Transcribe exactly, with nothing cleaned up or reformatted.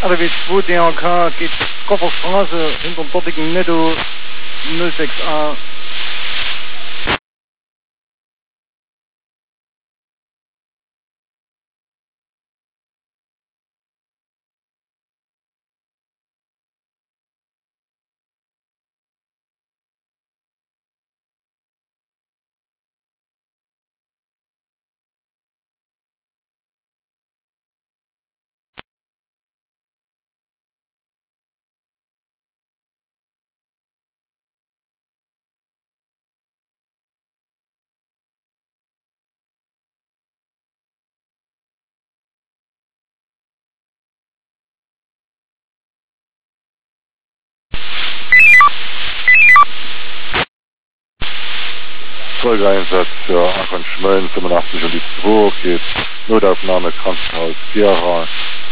R W zwei D H K geht Kofferstraße hinter dem dortigen Netto null sechs A. Folgeeinsatz für Aachen Schmölln fünfundachtzig und die zwei geht Notaufnahme Krankenhaus Gera.